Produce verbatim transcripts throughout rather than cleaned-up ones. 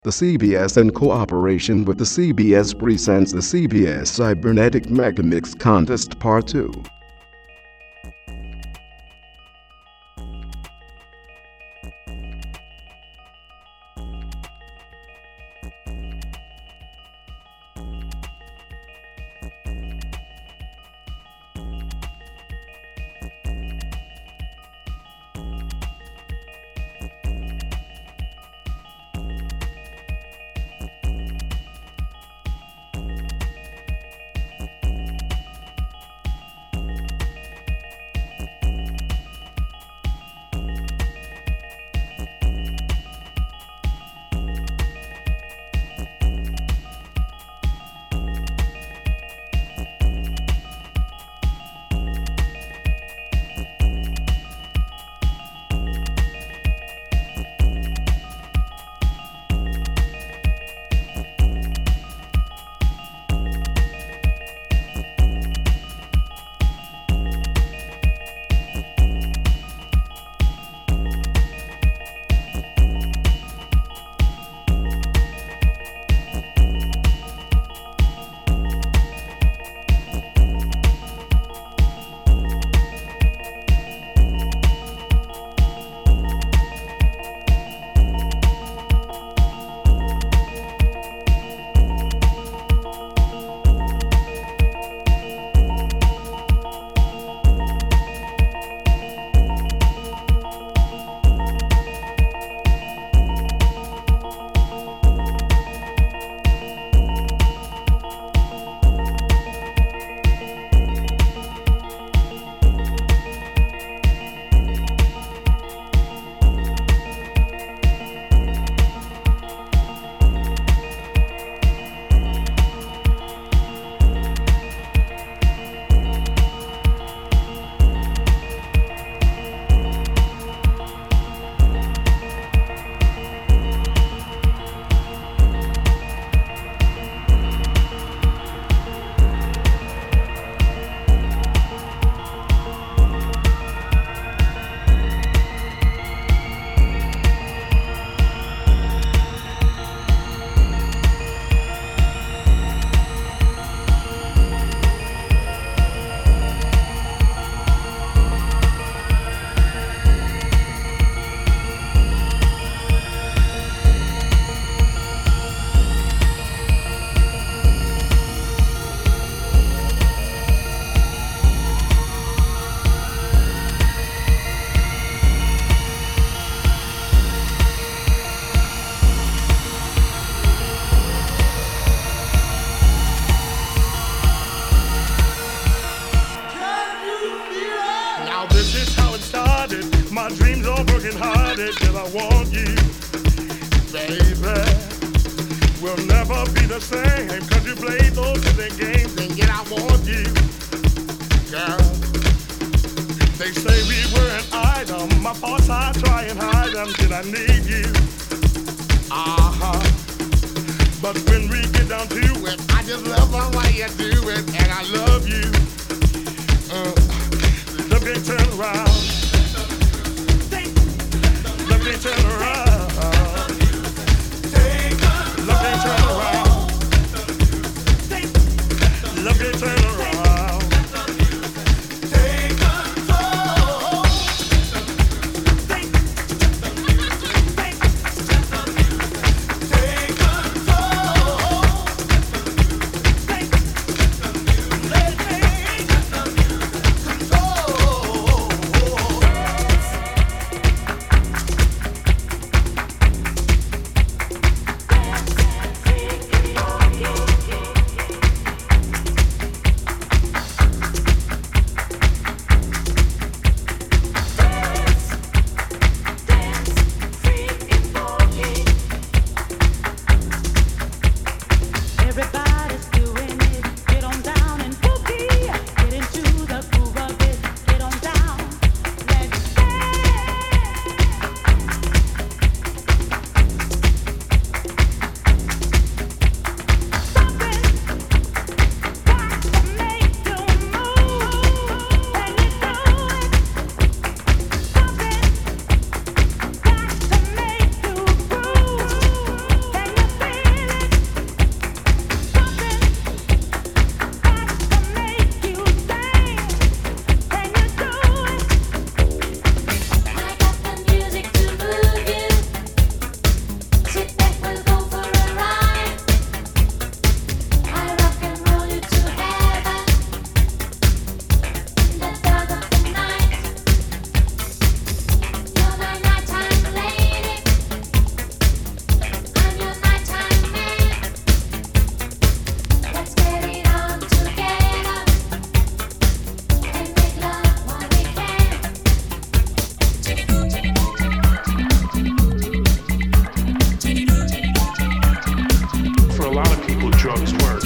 The C B S, in cooperation with the C B S, presents the C B S Cybernetic Megamix Contest Part two. Cause I want you, baby. We'll never be the same. Cause you play those silly games and yet I want you, girl. They say we were an item. My thoughts I try and hide them till I need you. Uh-huh. But when we get down to it, I just love the way you do it. And I love you. Uh, look and turn around. Look and turn around. Look and turn around. Look and turn around. Take control. Take control. Let me people drugs work.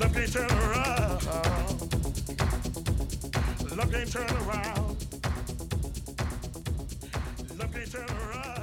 Love can't turn around. Love can't turn around. Love can't turn around.